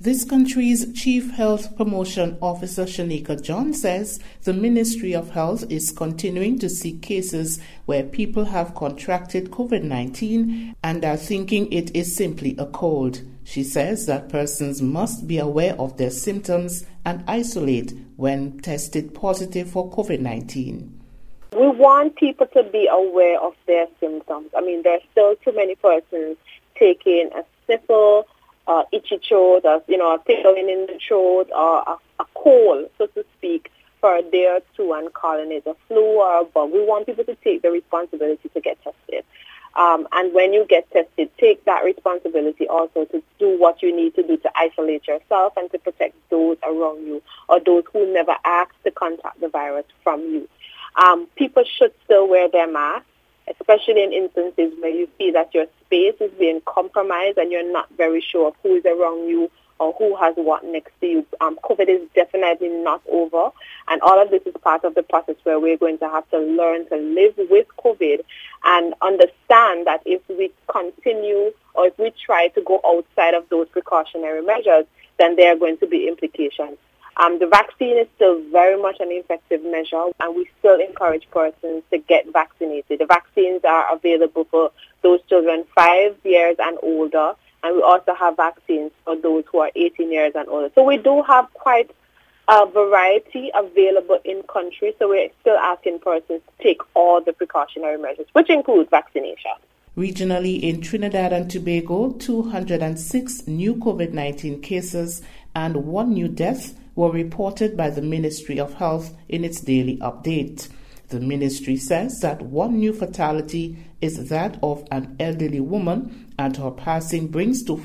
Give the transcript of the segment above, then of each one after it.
This country's Chief Health Promotion Officer Shanika John says the Ministry of Health is continuing to see cases where people have contracted COVID-19 and are thinking it is simply a cold. She says that persons must be aware of their symptoms and isolate when tested positive for COVID-19. We want people to be aware of their symptoms. I mean, there are still too many persons taking a sniffle, itchy throat, or, a tickling in the throat, or a cold, so to speak, for a day or two and calling it a flu or a bug. We want people to take the responsibility to get tested. And when you get tested, take that responsibility also to do what you need to do to isolate yourself and to protect those around you or those who never asked to contact the virus from you. People should still wear their masks, especially in instances where you see that your space is being compromised and you're not very sure of who is around you or who has what next to you. COVID is definitely not over, and all of this is part of the process where we're going to have to learn to live with COVID and understand that if we continue or if we try to go outside of those precautionary measures, then there are going to be implications. The vaccine is still very much an effective measure, and we still encourage persons to get vaccinated. The vaccines are available for those children 5 years and older, and we also have vaccines for those who are 18 years and older. So we do have quite a variety available in country, so we're still asking persons to take all the precautionary measures, which includes vaccination. Regionally in Trinidad and Tobago, 206 new COVID-19 cases and 1 new death were reported by the Ministry of Health in its daily update. The ministry says that 1 new fatality is that of an elderly woman, and her passing brings to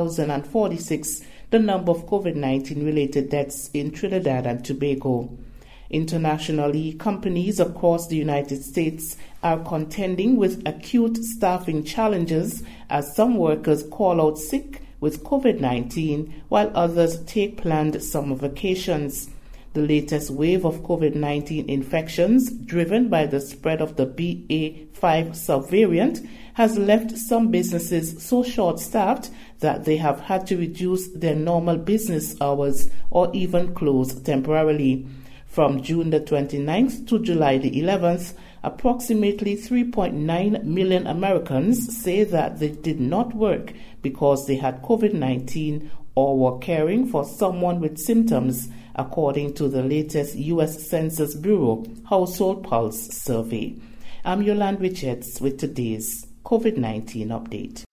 4,046 the number of COVID-19 related deaths in Trinidad and Tobago. Internationally, companies across the United States are contending with acute staffing challenges as some workers call out sick with COVID-19 while others take planned summer vacations. The latest wave of COVID-19 infections, driven by the spread of the BA.5 subvariant, has left some businesses so short-staffed that they have had to reduce their normal business hours or even close temporarily. From June the 29th to July the 11th, approximately 3.9 million Americans say that they did not work because they had COVID-19 or were caring for someone with symptoms, according to the latest U.S. Census Bureau Household Pulse survey. I'm Yolande Richards with today's COVID-19 update.